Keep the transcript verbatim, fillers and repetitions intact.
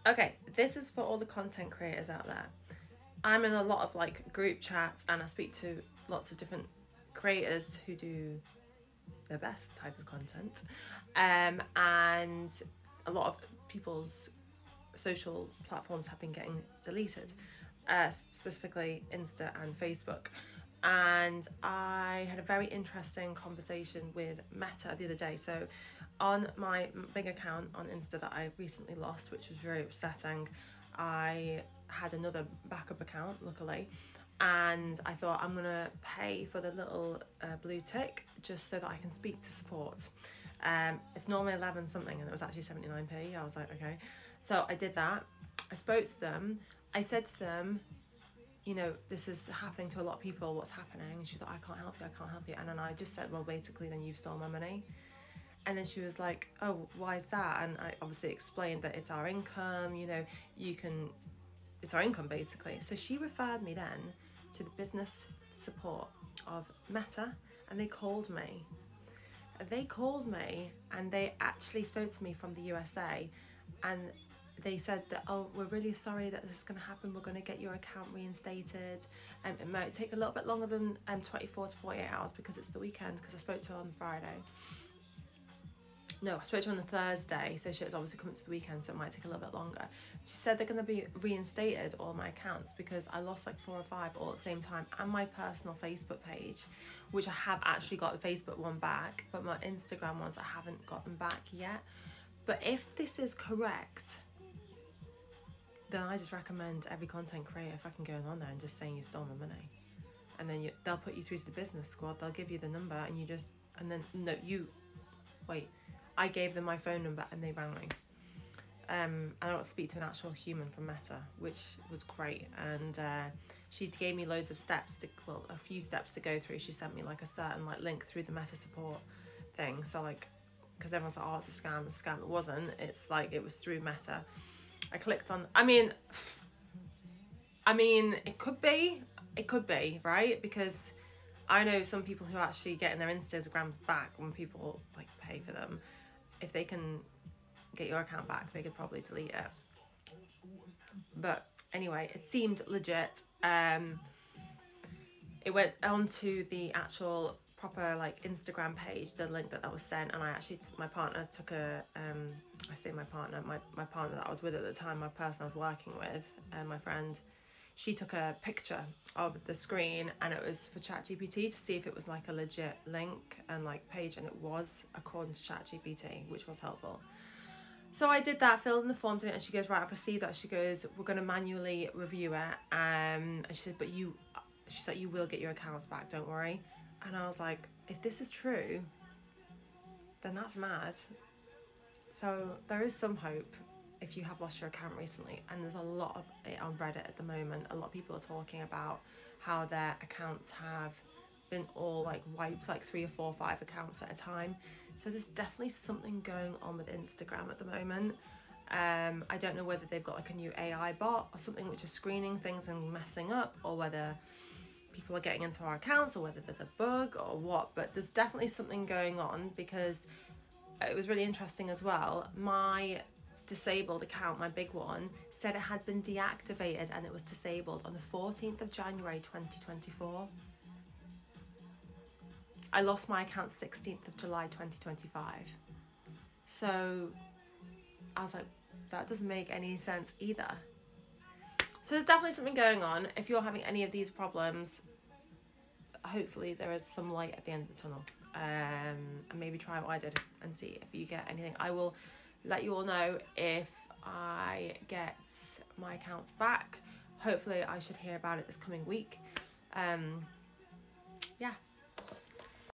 Okay, this is for all the content creators out there. I'm in a lot of like group chats and I speak to lots of different creators who do their best type of content. Um, and a lot of people's social platforms have been getting deleted, uh, specifically Insta and Facebook. And I had a very interesting conversation with Meta the other day. So on my big account on Insta that I recently lost, which was very upsetting, I had another backup account, luckily, and I thought I'm gonna pay for the little uh, blue tick just so that I can speak to support. Um, it's normally eleven something and it was actually seventy-nine p. I was like, okay. So I did that. I spoke to them. I said to them, you know, this is happening to a lot of people, what's happening? And she's like, I can't help you, I can't help you. And then I just said, well, basically, then you've stolen my money. And then she was like, oh, why is that? And I obviously explained that it's our income, you know, you can, it's our income basically. So she referred me then to the business support of Meta, and they called me. They called me and they actually spoke to me from the U S A, and they said that, oh, we're really sorry that this is going to happen. We're going to get your account reinstated. Um, it might take a little bit longer than um, twenty-four to forty-eight hours because it's the weekend, because I spoke to her on Friday. No, I spoke to her on the Thursday, so she was obviously coming to the weekend, so it might take a little bit longer. She said they're going to be reinstated, all my accounts, because I lost like four or five all at the same time, and my personal Facebook page, which I have actually got the Facebook one back, but my Instagram ones I haven't gotten back yet. But if this is correct, then I just recommend every content creator fucking going on there and just saying you stole my money. And then you, they'll put you through to the business squad, they'll give you the number, and you just, and then, no, you, wait, I gave them my phone number and they rang me. Um, I got to speak to an actual human from Meta, which was great. And uh, she gave me loads of steps, to, well, a few steps to go through. She sent me like a certain like link through the Meta support thing. So like, because everyone's like, oh, it's a scam, it's a scam. It wasn't. It's like, it was through Meta. I clicked on, I mean, I mean, it could be, it could be, right? Because I know some people who are actually getting their Instagrams back when people like pay for them. If they can get your account back, they could probably delete it. But anyway, it seemed legit. Um, it went onto the actual proper like Instagram page, the link that that was sent, and I actually, my partner took a, um, I say my partner, my, my partner that I was with at the time, my person I was working with, and my friend, she took a picture of the screen, and it was for ChatGPT to see if it was like a legit link and like page, and it was according to ChatGPT, which was helpful. So I did that, filled in the form, and she goes, right, I've received that. She goes, we're going to manually review it. Um, and she said, but you, she's like, you will get your accounts back, don't worry. And I was like, if this is true, then that's mad. So there is some hope if you have lost your account recently, and there's a lot of it on Reddit at the moment. A lot of people are talking about how their accounts have been all like wiped, like three or four, five accounts at a time. So there's definitely something going on with Instagram at the moment. Um, I don't know whether they've got like a new A I bot or something which is screening things and messing up, or whether people are getting into our accounts, or whether there's a bug or what, but there's definitely something going on, because it was really interesting as well. My disabled account, my big one, said it had been deactivated and it was disabled on the fourteenth of January twenty twenty-four. I lost my account sixteenth of July twenty twenty-five. So I was like, that doesn't make any sense either. So there's definitely something going on. If you're having any of these problems, hopefully there is some light at the end of the tunnel. Um, and maybe try what I did and see if you get anything. I will let you all know if I get my accounts back. Hopefully I should hear about it this coming week. Um, yeah.